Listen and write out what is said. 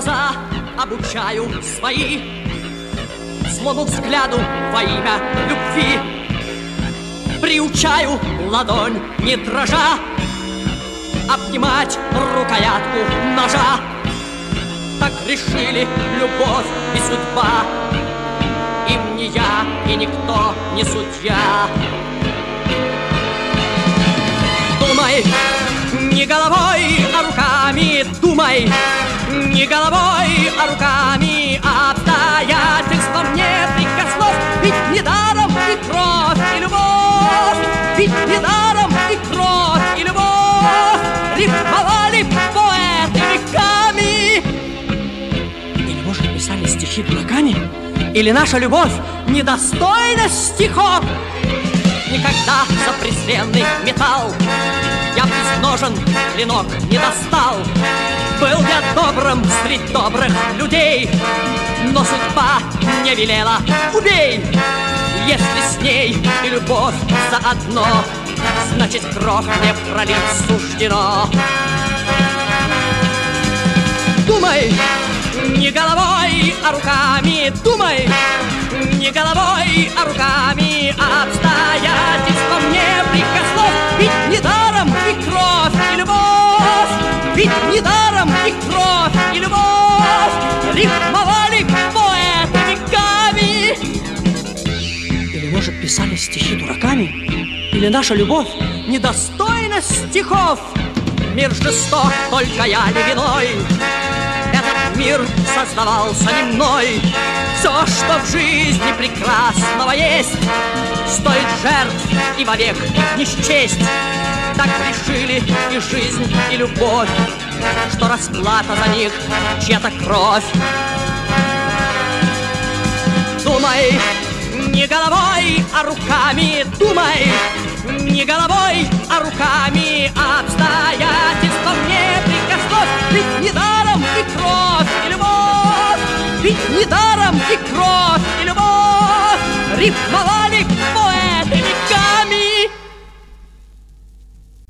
глаза обучаю свои злому взгляду во имя любви. Приучаю ладонь, не дрожа, обнимать рукоятку ножа. Так решили любовь и судьба. Им не я и никто не судья. Думай не головой, а руками. Думай не головой, а руками. Обстоятельствам не прикоснусь. Ведь недаром и кровь, и любовь. Ведь недаром и кровь, и любовь рифмовали поэты веками. Или, может, писали стихи дураками? Или наша любовь недостойна стихов? Никогда за презренный металл я б из ножен клинок не достал. Был я добрым средь добрых людей, но судьба не велела: убей! Если с ней и любовь заодно, значит, кровь мне пролить суждено. Думай не головой, а руками. Думай не головой, а руками. Обстоятельствам не прикоснусь. Ведь недаром и кровь, и любовь. Ведь недаром и кровь, и любовь рифмовали поэты веками. Или, может, писали стихи дураками? Или наша любовь недостойна стихов? Мир жесток, только я не виной. Этот мир создавался не мной. Все, что в жизни прекрасного есть, стоит жертв и вовек не счесть. Так решили и жизнь, и любовь, что расплата за них чья-то кровь. Думай не головой, а руками. Думай не головой, а руками. Обстоятельствам не прикоснусь. Ведь недаром и кровь, и любовь. Ведь недаром и кровь, и любовь рифмовали